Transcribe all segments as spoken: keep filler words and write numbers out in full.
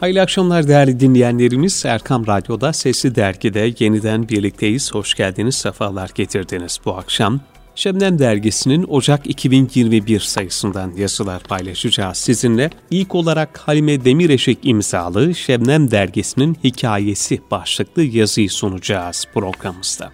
Hayırlı akşamlar değerli dinleyenlerimiz. Erkam Radyo'da Sesli Dergi'de yeniden birlikteyiz. Hoş geldiniz, sefalar getirdiniz. Bu akşam Şebnem Dergisi'nin Ocak iki bin yirmi bir sayısından yazılar paylaşacağız sizinle. İlk olarak Halime Demireşik imzalı Şebnem Dergisi'nin hikayesi başlıklı yazıyı sunacağız programımızda.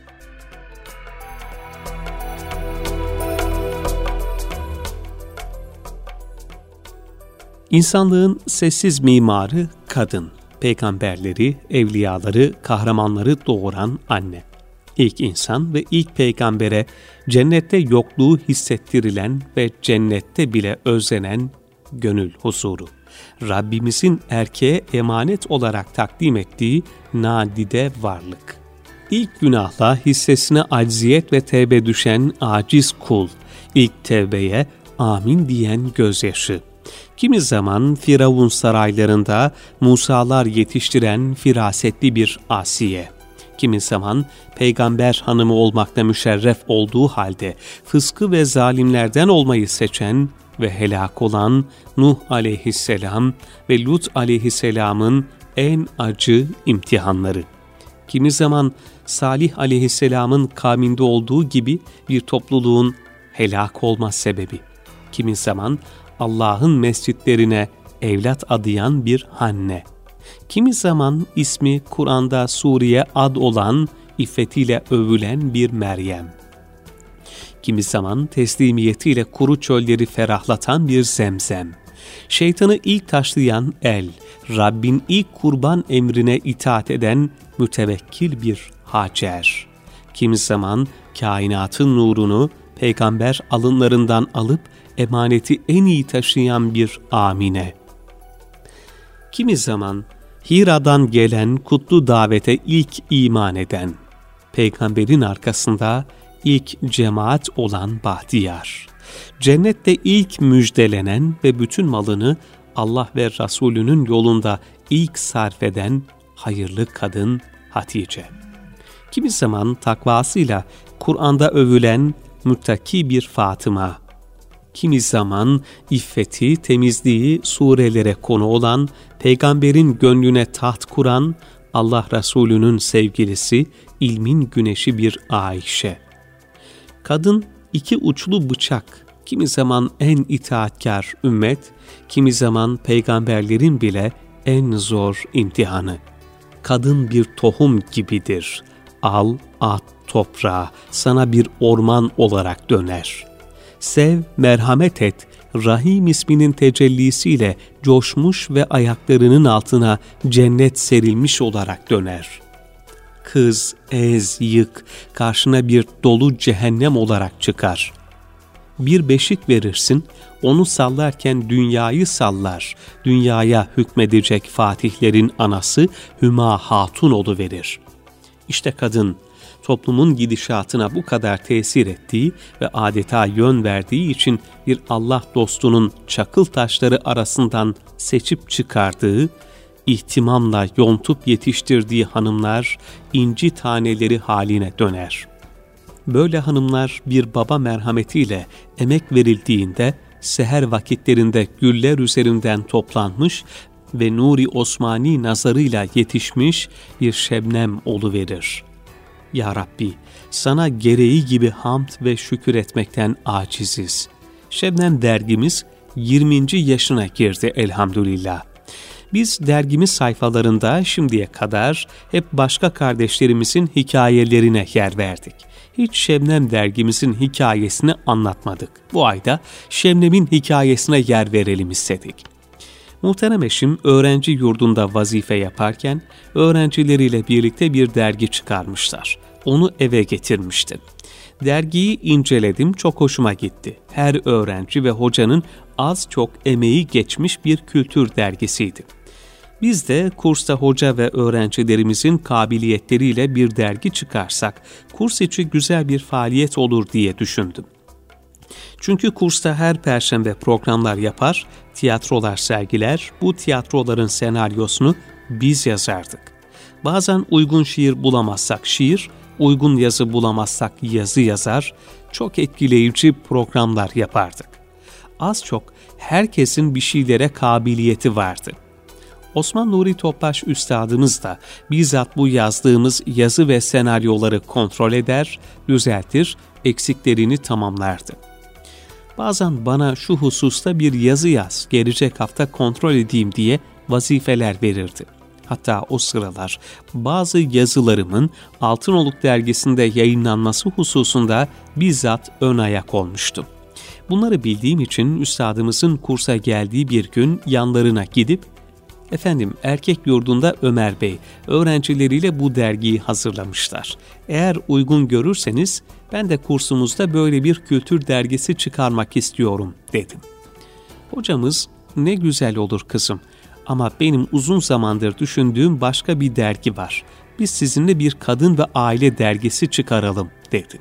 İnsanlığın sessiz mimarı kadın, peygamberleri, evliyaları, kahramanları doğuran anne. İlk insan ve ilk peygambere cennette yokluğu hissettirilen ve cennette bile özlenen gönül huzuru. Rabbimizin erkeğe emanet olarak takdim ettiği nadide varlık. İlk günahla hissesine acziyet ve tevbe düşen aciz kul, ilk tevbeye amin diyen gözyaşı. Kimi zaman Firavun saraylarında Musalar yetiştiren firasetli bir Asiye. Kimi zaman peygamber hanımı olmakla müşerref olduğu halde fıskı ve zalimlerden olmayı seçen ve helak olan Nuh aleyhisselam ve Lut aleyhisselamın en acı imtihanları. Kimi zaman Salih aleyhisselamın kavminde olduğu gibi bir topluluğun helak olma sebebi. Kimi zaman Allah'ın mescitlerine evlat adayan bir Hanne. Kimi zaman ismi Kur'an'da Suriye ad olan, iffetiyle övülen bir Meryem. Kimi zaman teslimiyetiyle kuru çölleri ferahlatan bir Zemzem. Şeytanı ilk taşlayan El, Rabbin ilk kurban emrine itaat eden mütevekkil bir Hacer. Kimi zaman kainatın nurunu peygamber alınlarından alıp emaneti en iyi taşıyan bir Amine. Kimi zaman Hira'dan gelen kutlu davete ilk iman eden, peygamberin arkasında ilk cemaat olan Bahtiyar, cennette ilk müjdelenen ve bütün malını Allah ve Resulünün yolunda ilk sarf eden hayırlı kadın Hatice. Kimi zaman takvasıyla Kur'an'da övülen müttaki bir Fatıma, kimi zaman iffeti, temizliği surelere konu olan, peygamberin gönlüne taht kuran, Allah Resulü'nün sevgilisi, ilmin güneşi bir Ayşe. Kadın iki uçlu bıçak, kimi zaman en itaatkar ümmet, kimi zaman peygamberlerin bile en zor imtihanı. Kadın bir tohum gibidir. Al, at toprağa, sana bir orman olarak döner. Sev, merhamet et, Rahim isminin tecellisiyle coşmuş ve ayaklarının altına cennet serilmiş olarak döner. Kız, ez, yık, karşına bir dolu cehennem olarak çıkar. Bir beşik verirsin, onu sallarken dünyayı sallar, dünyaya hükmedecek fatihlerin anası Hüma Hatun oluverir. İşte kadın, toplumun gidişatına bu kadar tesir ettiği ve adeta yön verdiği için bir Allah dostunun çakıl taşları arasından seçip çıkardığı, ihtimamla yontup yetiştirdiği hanımlar inci taneleri haline döner. Böyle hanımlar bir baba merhametiyle emek verildiğinde seher vakitlerinde güller üzerinden toplanmış ve Nuri Osmani nazarıyla yetişmiş bir şebnem oluverir. Ya Rabbi, sana gereği gibi hamd ve şükür etmekten aciziz. Şebnem dergimiz yirminci yaşına girdi elhamdülillah. Biz dergimiz sayfalarında şimdiye kadar hep başka kardeşlerimizin hikayelerine yer verdik. Hiç Şebnem dergimizin hikayesini anlatmadık. Bu ayda Şebnem'in hikayesine yer verelim istedik. Muhterem eşim öğrenci yurdunda vazife yaparken öğrencileriyle birlikte bir dergi çıkarmışlar. Onu eve getirmişti. Dergiyi inceledim, çok hoşuma gitti. Her öğrenci ve hocanın az çok emeği geçmiş bir kültür dergisiydi. Biz de kursta hoca ve öğrencilerimizin kabiliyetleriyle bir dergi çıkarsak, kurs içi güzel bir faaliyet olur diye düşündüm. Çünkü kursta her perşembe programlar yapar, tiyatrolar sergiler, bu tiyatroların senaryosunu biz yazardık. Bazen uygun şiir bulamazsak şiir, uygun yazı bulamazsak yazı yazar, çok etkileyici programlar yapardık. Az çok herkesin bir şeylere kabiliyeti vardı. Osman Nuri Topbaş Üstadımız da bizzat bu yazdığımız yazı ve senaryoları kontrol eder, düzeltir, eksiklerini tamamlardı. Bazen bana şu hususta bir yazı yaz, gelecek hafta kontrol edeyim diye vazifeler verirdi. Hatta o sıralar bazı yazılarımın Altınoluk dergisinde yayınlanması hususunda bizzat ön ayak olmuştum. Bunları bildiğim için üstadımızın kursa geldiği bir gün yanlarına gidip, "Efendim, erkek yurdunda Ömer Bey öğrencileriyle bu dergiyi hazırlamışlar. Eğer uygun görürseniz ben de kursumuzda böyle bir kültür dergisi çıkarmak istiyorum," dedim. Hocamız, "Ne güzel olur kızım. Ama benim uzun zamandır düşündüğüm başka bir dergi var. Biz sizinle bir kadın ve aile dergisi çıkaralım," dedi.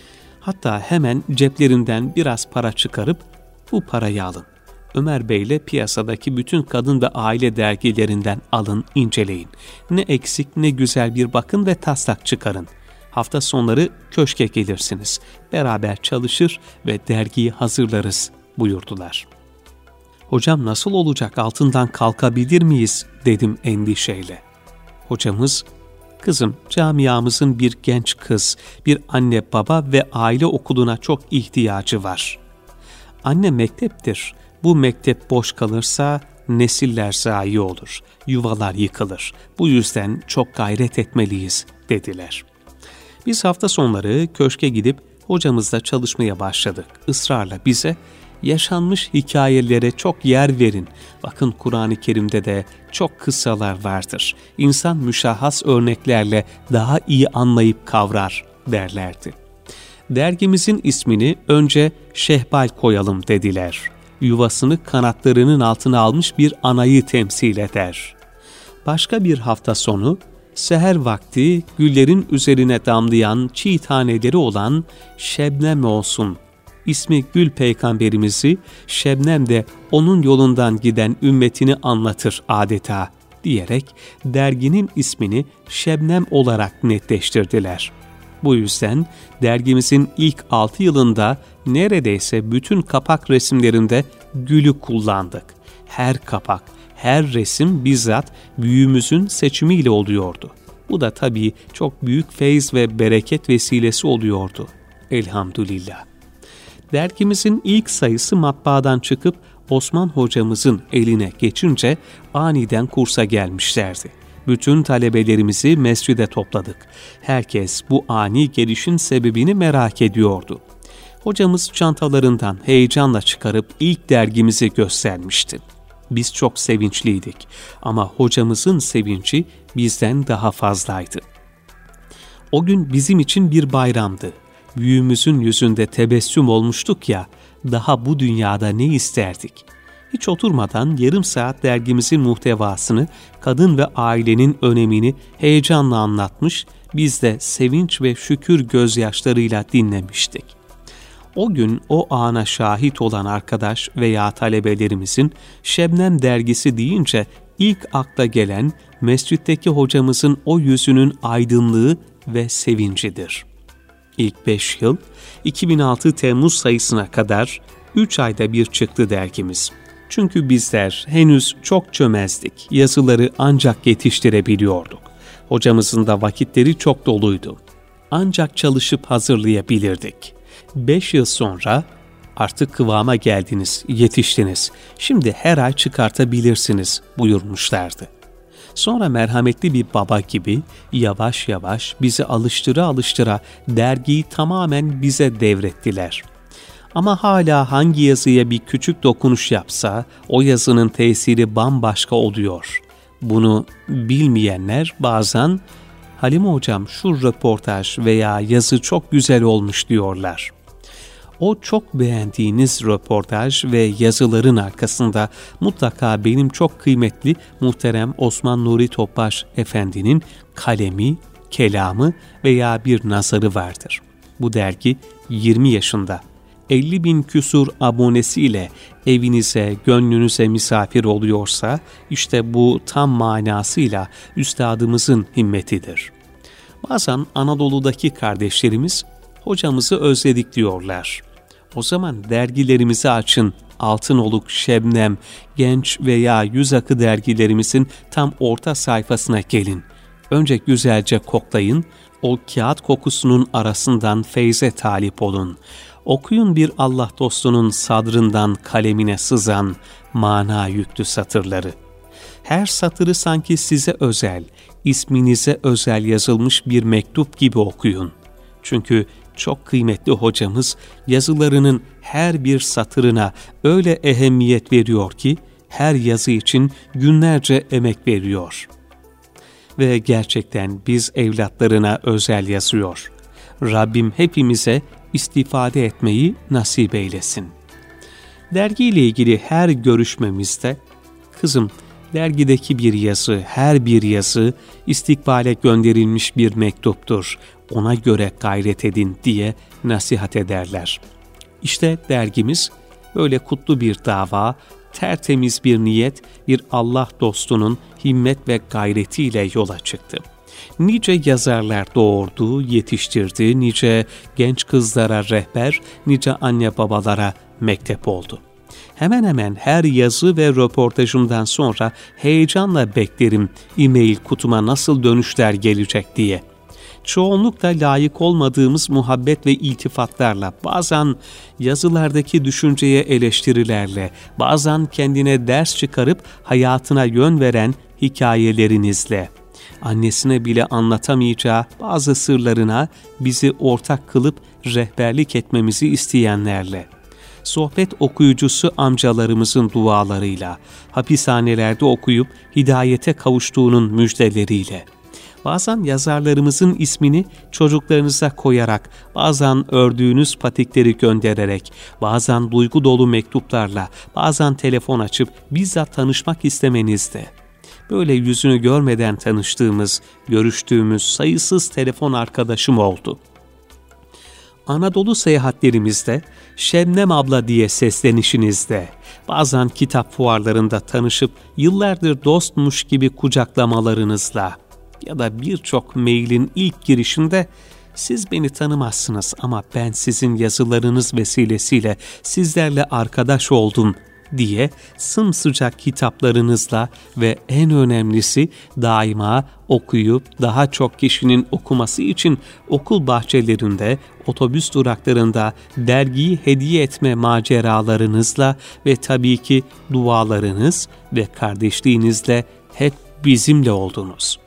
Hatta hemen ceplerinden biraz para çıkarıp, "Bu parayı alın. Ömer Bey'le piyasadaki bütün kadın ve aile dergilerinden alın, inceleyin. Ne eksik ne güzel bir bakın ve taslak çıkarın. Hafta sonları köşke gelirsiniz. Beraber çalışır ve dergiyi hazırlarız," buyurdular. "Hocam nasıl olacak, altından kalkabilir miyiz?" dedim endişeyle. Hocamız, "Kızım, camiamızın bir genç kız, bir anne baba ve aile okuluna çok ihtiyacı var. Anne mekteptir. Bu mektep boş kalırsa nesiller zayi olur, yuvalar yıkılır. Bu yüzden çok gayret etmeliyiz," dediler. Biz hafta sonları köşke gidip hocamızla çalışmaya başladık. Israrla bize, "Yaşanmış hikayelere çok yer verin. Bakın Kur'an-ı Kerim'de de çok kıssalar vardır. İnsan müşahhas örneklerle daha iyi anlayıp kavrar," derlerdi. Dergimizin ismini önce Şehbal koyalım dediler. Yuvasını kanatlarının altına almış bir anayı temsil eder. Başka bir hafta sonu, seher vakti güllerin üzerine damlayan çiğ taneleri olan Şebnem olsun, İsmi Gül Peygamberimizi, Şebnem de onun yolundan giden ümmetini anlatır adeta diyerek derginin ismini Şebnem olarak netleştirdiler. Bu yüzden dergimizin ilk altı yılında neredeyse bütün kapak resimlerinde gülü kullandık. Her kapak, her resim bizzat büyüğümüzün seçimiyle oluyordu. Bu da tabii çok büyük feyz ve bereket vesilesi oluyordu. Elhamdülillah. Dergimizin ilk sayısı matbaadan çıkıp Osman hocamızın eline geçince aniden kursa gelmişlerdi. Bütün talebelerimizi mescide topladık. Herkes bu ani gelişin sebebini merak ediyordu. Hocamız çantalarından heyecanla çıkarıp ilk dergimizi göstermişti. Biz çok sevinçliydik ama hocamızın sevinci bizden daha fazlaydı. O gün bizim için bir bayramdı. Büyüğümüzün yüzünde tebessüm olmuştuk ya, daha bu dünyada ne isterdik? Hiç oturmadan yarım saat dergimizin muhtevasını, kadın ve ailenin önemini heyecanla anlatmış, biz de sevinç ve şükür gözyaşlarıyla dinlemiştik. O gün o ana şahit olan arkadaş veya talebelerimizin Şebnem dergisi deyince ilk akla gelen mescitteki hocamızın o yüzünün aydınlığı ve sevincidir. İlk beş yıl, iki bin altı Temmuz sayısına kadar üç ayda bir çıktı dergimiz. Çünkü bizler henüz çok çömezdik, yazıları ancak yetiştirebiliyorduk. Hocamızın da vakitleri çok doluydu. Ancak çalışıp hazırlayabilirdik. Beş yıl sonra, "Artık kıvama geldiniz, yetiştiniz. Şimdi her ay çıkartabilirsiniz," buyurmuşlardı. Sonra merhametli bir baba gibi yavaş yavaş bizi alıştıra alıştıra dergiyi tamamen bize devrettiler. Ama hala hangi yazıya bir küçük dokunuş yapsa o yazının tesiri bambaşka oluyor. Bunu bilmeyenler bazen "Halime hocam şu röportaj veya yazı çok güzel olmuş," diyorlar. O çok beğendiğiniz röportaj ve yazıların arkasında mutlaka benim çok kıymetli muhterem Osman Nuri Topbaş Efendi'nin kalemi, kelamı veya bir nazarı vardır. Bu dergi yirmi yaşında, elli bin küsur abonesiyle evinize, gönlünüze misafir oluyorsa, işte bu tam manasıyla üstadımızın himmetidir. Bazen Anadolu'daki kardeşlerimiz hocamızı özledik diyorlar. O zaman dergilerimizi açın. Altınoluk, Şebnem, Genç veya Yüz Akı dergilerimizin tam orta sayfasına gelin. Önce güzelce koklayın, o kağıt kokusunun arasından feyze talip olun. Okuyun bir Allah dostunun sadrından kalemine sızan mana yüklü satırları. Her satırı sanki size özel, isminize özel yazılmış bir mektup gibi okuyun. Çünkü çok kıymetli hocamız yazılarının her bir satırına öyle ehemmiyet veriyor ki her yazı için günlerce emek veriyor. Ve gerçekten biz evlatlarına özel yazıyor. Rabbim hepimize istifade etmeyi nasip eylesin. Dergiyle ilgili her görüşmemizde, kızım dergideki bir yazı, her bir yazı istikbale gönderilmiş bir mektuptur. Ona göre gayret edin diye nasihat ederler. İşte dergimiz böyle kutlu bir dava, tertemiz bir niyet, bir Allah dostunun himmet ve gayretiyle yola çıktı. Nice yazarlar doğurdu, yetiştirdi, nice genç kızlara rehber, nice anne babalara mektep oldu. Hemen hemen her yazı ve röportajımdan sonra heyecanla beklerim e-mail kutuma nasıl dönüşler gelecek diye. Çoğunlukla layık olmadığımız muhabbet ve iltifatlarla, bazen yazılardaki düşünceye eleştirilerle, bazen kendine ders çıkarıp hayatına yön veren hikayelerinizle, annesine bile anlatamayacağı bazı sırlarına bizi ortak kılıp rehberlik etmemizi isteyenlerle, sohbet okuyucusu amcalarımızın dualarıyla, hapishanelerde okuyup hidayete kavuştuğunun müjdeleriyle, bazen yazarlarımızın ismini çocuklarınıza koyarak, bazen ördüğünüz patikleri göndererek, bazen duygu dolu mektuplarla, bazen telefon açıp bizzat tanışmak istemenizde, böyle yüzünü görmeden tanıştığımız, görüştüğümüz sayısız telefon arkadaşım oldu. Anadolu seyahatlerimizde, Şebnem abla diye seslenişinizde, bazen kitap fuarlarında tanışıp yıllardır dostmuş gibi kucaklamalarınızla ya da birçok mailin ilk girişinde siz beni tanımazsınız ama ben sizin yazılarınız vesilesiyle sizlerle arkadaş oldum diye sımsıcak kitaplarınızla ve en önemlisi daima okuyup daha çok kişinin okuması için okul bahçelerinde, otobüs duraklarında dergiyi hediye etme maceralarınızla ve tabii ki dualarınız ve kardeşliğinizle hep bizimle oldunuz.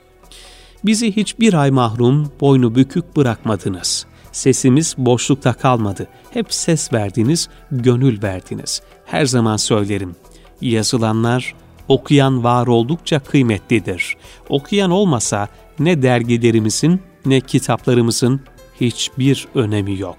Bizi hiçbir ay mahrum, boynu bükük bırakmadınız. Sesimiz boşlukta kalmadı. Hep ses verdiniz, gönül verdiniz. Her zaman söylerim. Yazılanlar, okuyan var oldukça kıymetlidir. Okuyan olmasa ne dergilerimizin ne kitaplarımızın hiçbir önemi yok.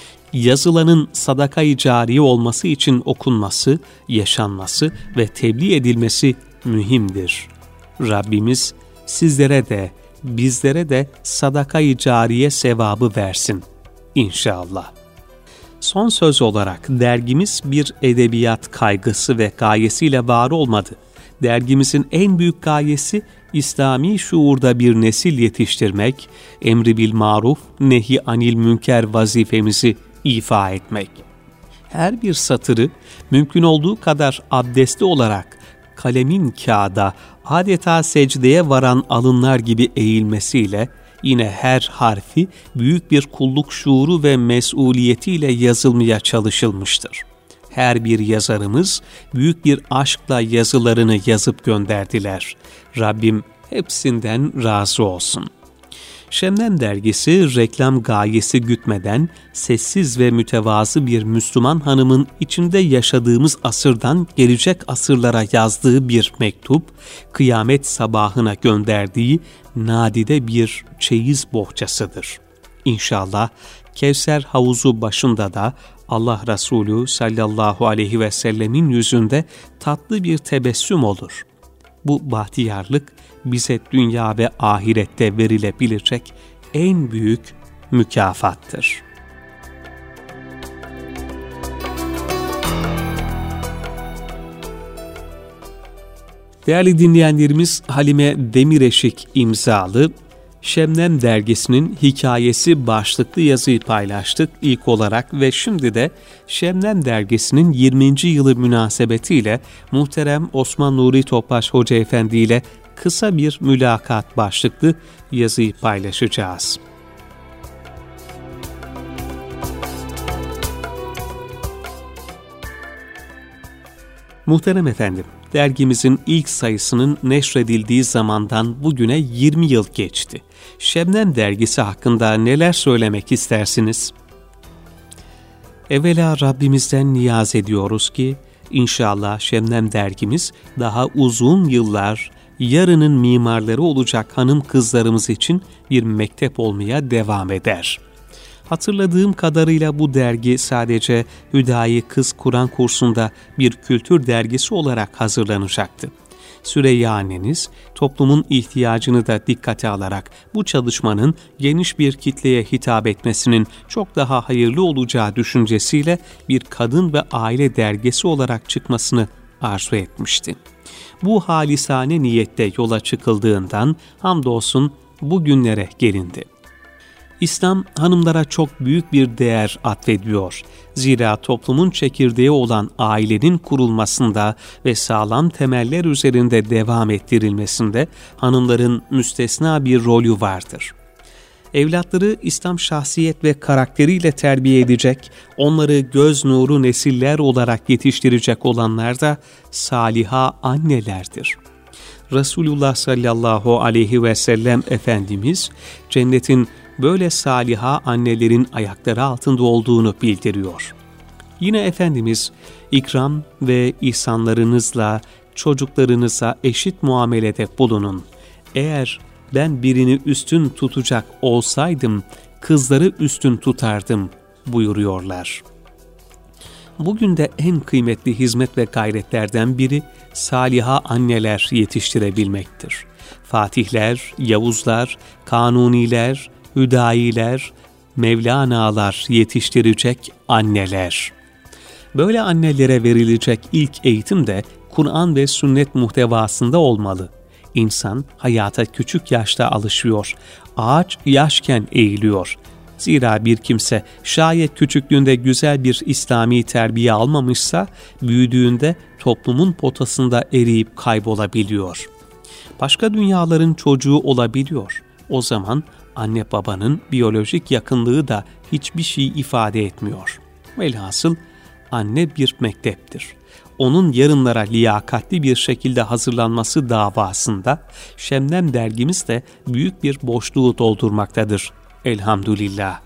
Yazılanın sadaka-i cariye olması için okunması, yaşanması ve tebliğ edilmesi mühimdir. Rabbimiz sizlere de bizlere de sadaka-i cariye sevabı versin İnşallah. Son söz olarak dergimiz bir edebiyat kaygısı ve gayesiyle var olmadı. Dergimizin en büyük gayesi İslami şuurda bir nesil yetiştirmek, emri bil maruf, nehi anil münker vazifemizi ifa etmek. Her bir satırı mümkün olduğu kadar abdestli olarak kalemin kağıda adeta secdeye varan alınlar gibi eğilmesiyle yine her harfi büyük bir kulluk şuuru ve mesuliyetiyle yazılmaya çalışılmıştır. Her bir yazarımız büyük bir aşkla yazılarını yazıp gönderdiler. Rabbim hepsinden razı olsun. Şebnem dergisi reklam gayesi gütmeden sessiz ve mütevazı bir Müslüman hanımın içinde yaşadığımız asırdan gelecek asırlara yazdığı bir mektup, kıyamet sabahına gönderdiği nadide bir çeyiz bohçasıdır. İnşallah Kevser havuzu başında da Allah Resulü sallallahu aleyhi ve sellemin yüzünde tatlı bir tebessüm olur. Bu bahtiyarlık bize dünya ve ahirette verilebilecek en büyük mükafattır. Değerli dinleyenlerimiz, Halime Demireşik imzalı Şebnem dergisinin hikayesi başlıklı yazıyı paylaştık ilk olarak ve şimdi de Şebnem dergisinin yirminci yılı münasebetiyle muhterem Osman Nuri Topbaş Hoca Efendi ile kısa bir mülakat başlıklı yazıyı paylaşacağız. Muhterem efendim, dergimizin ilk sayısının neşredildiği zamandan bugüne yirmi yıl geçti. Şebnem dergisi hakkında neler söylemek istersiniz? Evvela Rabbimizden niyaz ediyoruz ki, inşallah Şebnem dergimiz daha uzun yıllar, yarının mimarları olacak hanım kızlarımız için bir mektep olmaya devam eder. Hatırladığım kadarıyla bu dergi sadece Hüdayi Kız Kur'an kursunda bir kültür dergisi olarak hazırlanacaktı. Süreyya anneniz toplumun ihtiyacını da dikkate alarak bu çalışmanın geniş bir kitleye hitap etmesinin çok daha hayırlı olacağı düşüncesiyle bir kadın ve aile dergisi olarak çıkmasını arzu etmişti. Bu halisane niyette yola çıkıldığından hamdolsun bugünlere gelindi. İslam hanımlara çok büyük bir değer atfediyor. Zira toplumun çekirdeği olan ailenin kurulmasında ve sağlam temeller üzerinde devam ettirilmesinde hanımların müstesna bir rolü vardır. Evlatları İslam şahsiyet ve karakteriyle terbiye edecek, onları göz nuru nesiller olarak yetiştirecek olanlar da saliha annelerdir. Resulullah sallallahu aleyhi ve sellem Efendimiz cennetin böyle saliha annelerin ayakları altında olduğunu bildiriyor. Yine Efendimiz, ikram ve ihsanlarınızla çocuklarınıza eşit muamelede bulunun. Eğer ben birini üstün tutacak olsaydım, kızları üstün tutardım buyuruyorlar. Bugün de en kıymetli hizmet ve gayretlerden biri saliha anneler yetiştirebilmektir. Fatihler, Yavuzlar, Kanuniler, Hüdayiler, Mevlana'lar yetiştirecek anneler. Böyle annelere verilecek ilk eğitim de Kur'an ve sünnet muhtevasında olmalı. İnsan hayata küçük yaşta alışıyor, ağaç yaşken eğiliyor. Zira bir kimse şayet küçüklüğünde güzel bir İslami terbiye almamışsa, büyüdüğünde toplumun potasında eriyip kaybolabiliyor. Başka dünyaların çocuğu olabiliyor. O zaman anne babanın biyolojik yakınlığı da hiçbir şey ifade etmiyor. Velhasıl anne bir mekteptir. Onun yarınlara liyakatli bir şekilde hazırlanması davasında Şebnem dergimiz de büyük bir boşluğu doldurmaktadır. Elhamdülillah.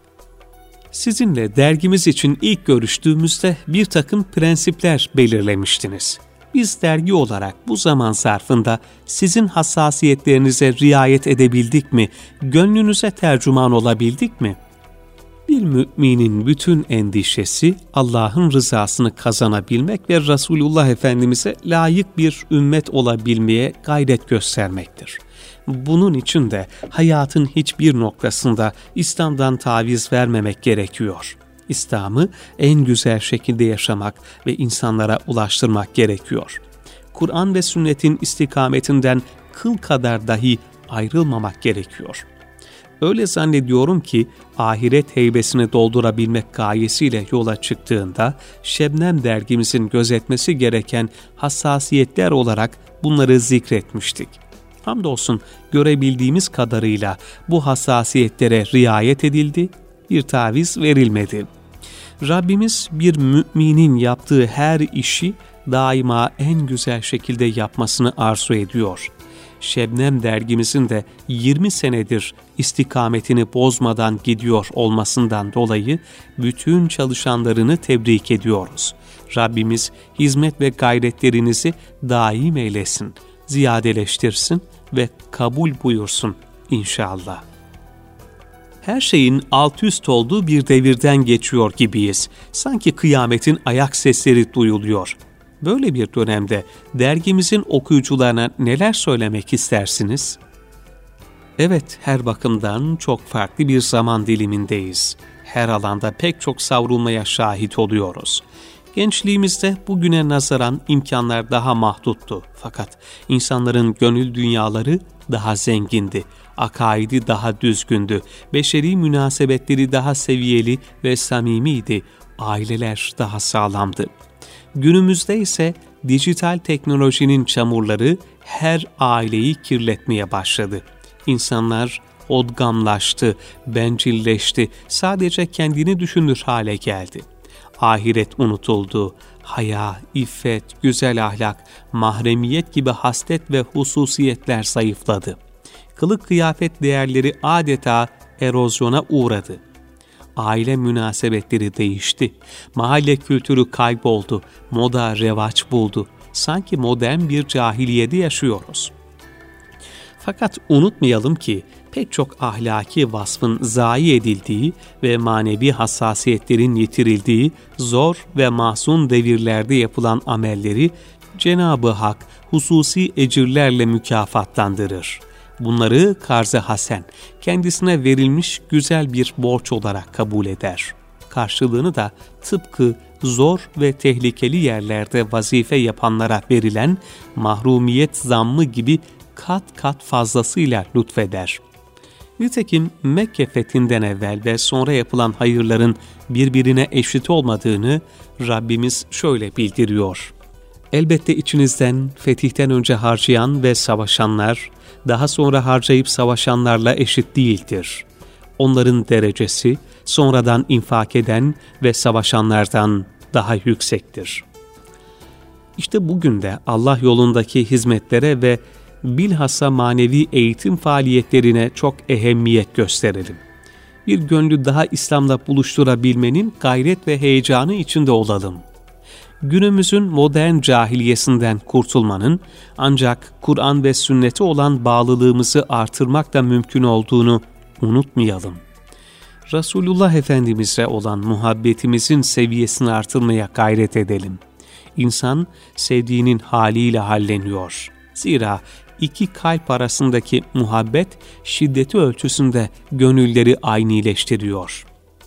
Sizinle dergimiz için ilk görüştüğümüzde bir takım prensipler belirlemiştiniz. Biz dergi olarak bu zaman zarfında sizin hassasiyetlerinize riayet edebildik mi, gönlünüze tercüman olabildik mi? Bir müminin bütün endişesi Allah'ın rızasını kazanabilmek ve Resulullah Efendimiz'e layık bir ümmet olabilmeye gayret göstermektir. Bunun için de hayatın hiçbir noktasında İslam'dan taviz vermemek gerekiyor. İslam'ı en güzel şekilde yaşamak ve insanlara ulaştırmak gerekiyor. Kur'an ve sünnetin istikametinden kıl kadar dahi ayrılmamak gerekiyor. Öyle zannediyorum ki ahiret heybesini doldurabilmek gayesiyle yola çıktığında Şebnem dergimizin gözetmesi gereken hassasiyetler olarak bunları zikretmiştik. Hamdolsun görebildiğimiz kadarıyla bu hassasiyetlere riayet edildi, bir taviz verilmedi. Rabbimiz bir müminin yaptığı her işi daima en güzel şekilde yapmasını arzu ediyor. Şebnem dergimizin de yirmi senedir istikametini bozmadan gidiyor olmasından dolayı bütün çalışanlarını tebrik ediyoruz. Rabbimiz hizmet ve gayretlerinizi daim eylesin, ziyadeleştirsin ve kabul buyursun inşallah. Her şeyin alt üst olduğu bir devirden geçiyor gibiyiz. Sanki kıyametin ayak sesleri duyuluyor. Böyle bir dönemde dergimizin okuyucularına neler söylemek istersiniz? Evet, her bakımdan çok farklı bir zaman dilimindeyiz. Her alanda pek çok savrulmaya şahit oluyoruz. Gençliğimizde bugüne nazaran imkanlar daha mahduttu. Fakat insanların gönül dünyaları daha zengindi. Akaidi daha düzgündü. Beşeri münasebetleri daha seviyeli ve samimiydi. Aileler daha sağlamdı. Günümüzde ise dijital teknolojinin çamurları her aileyi kirletmeye başladı. İnsanlar odgamlaştı, bencilleşti, sadece kendini düşünür hale geldi. Ahiret unutuldu. Haya, iffet, güzel ahlak, mahremiyet gibi haslet ve hususiyetler zayıfladı. Kılık kıyafet değerleri adeta erozyona uğradı. Aile münasebetleri değişti. Mahalle kültürü kayboldu. Moda revaç buldu. Sanki modern bir cahiliyede yaşıyoruz. Fakat unutmayalım ki pek çok ahlaki vasfın zayi edildiği ve manevi hassasiyetlerin yitirildiği zor ve mahzun devirlerde yapılan amelleri Cenab-ı Hak hususi ecirlerle mükafatlandırır. Bunları karz-ı hasen, kendisine verilmiş güzel bir borç olarak kabul eder. Karşılığını da tıpkı zor ve tehlikeli yerlerde vazife yapanlara verilen mahrumiyet zammı gibi kat kat fazlasıyla lütfeder. Nitekim Mekke fethinden evvel ve sonra yapılan hayırların birbirine eşit olmadığını Rabbimiz şöyle bildiriyor. Elbette içinizden fetihten önce harcayan ve savaşanlar, daha sonra harcayıp savaşanlarla eşit değildir. Onların derecesi, sonradan infak eden ve savaşanlardan daha yüksektir. İşte bugün de Allah yolundaki hizmetlere ve bilhassa manevi eğitim faaliyetlerine çok ehemmiyet gösterelim. Bir gönlü daha İslam'la buluşturabilmenin gayret ve heyecanı içinde olalım. Günümüzün modern cahiliyesinden kurtulmanın ancak Kur'an ve sünnete olan bağlılığımızı artırmakla mümkün olduğunu unutmayalım. Resulullah Efendimiz'e olan muhabbetimizin seviyesini artırmaya gayret edelim. İnsan sevdiğinin haliyle halleniyor. Zira iki kalp arasındaki muhabbet şiddeti ölçüsünde gönülleri aynileştiriyor.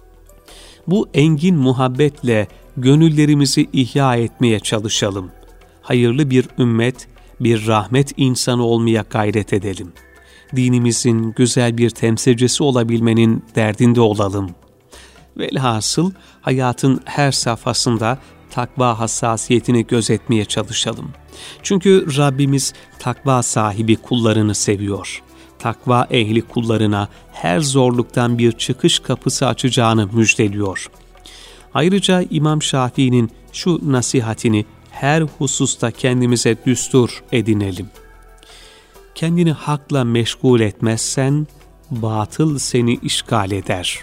Bu engin muhabbetle gönüllerimizi ihya etmeye çalışalım. Hayırlı bir ümmet, bir rahmet insanı olmaya gayret edelim. Dinimizin güzel bir temsilcisi olabilmenin derdinde olalım. Velhasıl hayatın her safhasında takva hassasiyetini gözetmeye çalışalım. Çünkü Rabbimiz takva sahibi kullarını seviyor. Takva ehli kullarına her zorluktan bir çıkış kapısı açacağını müjdeliyor. Ayrıca İmam Şafii'nin şu nasihatini her hususta kendimize düstur edinelim. Kendini hakla meşgul etmezsen batıl seni işgal eder.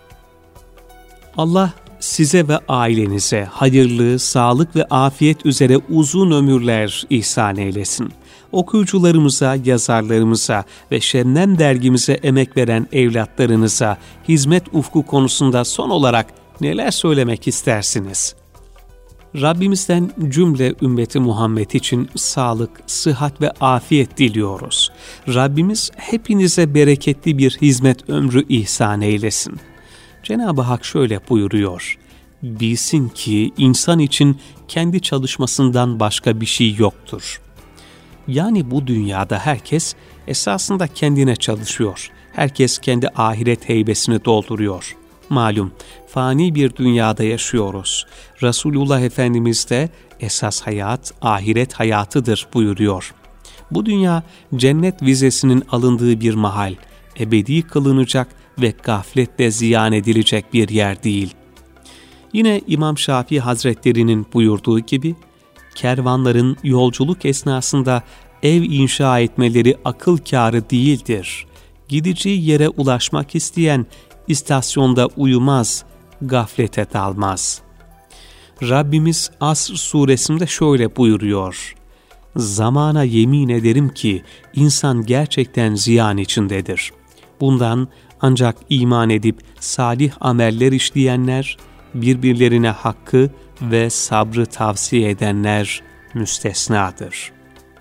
Allah size ve ailenize hayırlı, sağlık ve afiyet üzere uzun ömürler ihsan eylesin. Okuyucularımıza, yazarlarımıza ve Şebnem dergimize emek veren evlatlarınıza hizmet ufku konusunda son olarak neler söylemek istersiniz? Rabbimizden cümle ümmeti Muhammed için sağlık, sıhhat ve afiyet diliyoruz. Rabbimiz hepinize bereketli bir hizmet ömrü ihsan eylesin. Cenab-ı Hak şöyle buyuruyor. Bilsin ki insan için kendi çalışmasından başka bir şey yoktur. Yani bu dünyada herkes esasında kendine çalışıyor. Herkes kendi ahiret heybesini dolduruyor. Malum fani bir dünyada yaşıyoruz. Resulullah Efendimiz de esas hayat ahiret hayatıdır buyuruyor. Bu dünya cennet vizesinin alındığı bir mahal, ebedi kılınacak ve gafletle ziyan edilecek bir yer değil. Yine İmam Şafii Hazretleri'nin buyurduğu gibi, kervanların yolculuk esnasında ev inşa etmeleri akıl kârı değildir. Gideceği yere ulaşmak isteyen istasyonda uyumaz, gaflete dalmaz. Rabbimiz Asr suresinde şöyle buyuruyor. Zamana yemin ederim ki insan gerçekten ziyan içindedir. Bundan ancak iman edip salih ameller işleyenler, birbirlerine hakkı ve sabrı tavsiye edenler müstesnadır.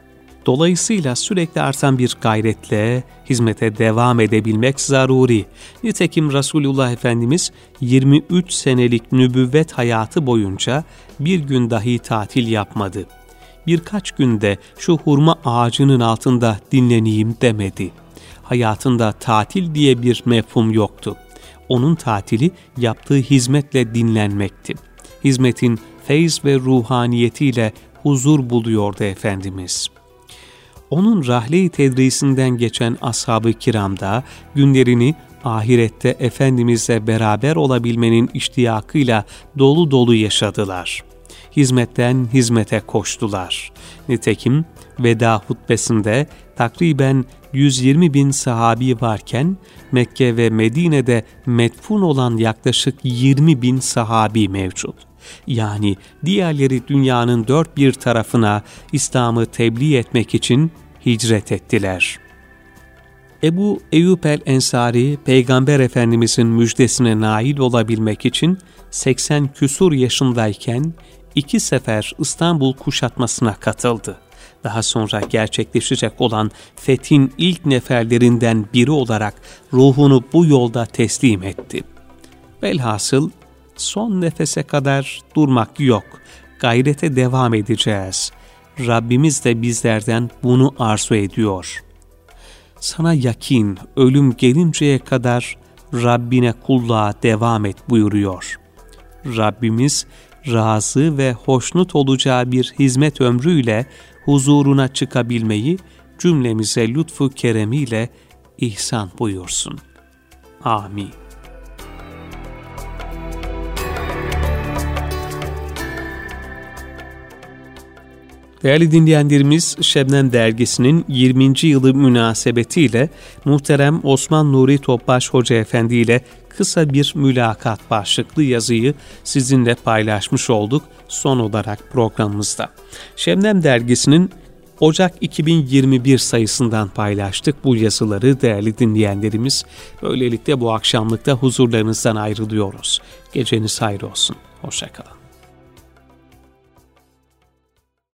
Dolayısıyla sürekli artan bir gayretle hizmete devam edebilmek zaruri. Nitekim Resulullah Efendimiz yirmi üç senelik nübüvvet hayatı boyunca bir gün dahi tatil yapmadı. Birkaç günde şu hurma ağacının altında dinleneyim demedi. Hayatında tatil diye bir mefhum yoktu. Onun tatili yaptığı hizmetle dinlenmekti. Hizmetin feyz ve ruhaniyetiyle huzur buluyordu Efendimiz. Onun rahle-i tedrisinden geçen ashab-ı kiramda günlerini ahirette Efendimizle beraber olabilmenin iştiyakıyla dolu dolu yaşadılar. Hizmetten hizmete koştular. Nitekim veda hutbesinde takriben yüz yirmi bin sahabi varken Mekke ve Medine'de medfun olan yaklaşık yirmi bin sahabi mevcut. Yani diğerleri dünyanın dört bir tarafına İslam'ı tebliğ etmek için hicret ettiler. Ebu Eyyub el-Ensari, Peygamber Efendimizin müjdesine nail olabilmek için seksen küsur yaşındayken iki sefer İstanbul kuşatmasına katıldı. Daha sonra gerçekleşecek olan fethin ilk neferlerinden biri olarak ruhunu bu yolda teslim etti. Velhasıl son nefese kadar durmak yok, gayrete devam edeceğiz. Rabbimiz de bizlerden bunu arzu ediyor. Sana yakin, ölüm gelinceye kadar Rabbine kulluğa devam et buyuruyor. Rabbimiz razı ve hoşnut olacağı bir hizmet ömrüyle huzuruna çıkabilmeyi cümlemize lütfu keremiyle ihsan buyursun. Amin. Değerli dinleyenlerimiz, Şebnem Dergisi'nin yirminci yılı münasebetiyle muhterem Osman Nuri Topbaş Hoca Efendi ile kısa bir mülakat başlıklı yazıyı sizinle paylaşmış olduk son olarak programımızda. Şebnem Dergisi'nin Ocak iki bin yirmi bir sayısından paylaştık bu yazıları değerli dinleyenlerimiz. Böylelikle bu akşamlıkta huzurlarınızdan ayrılıyoruz. Geceniz hayır olsun. Hoşça kalın.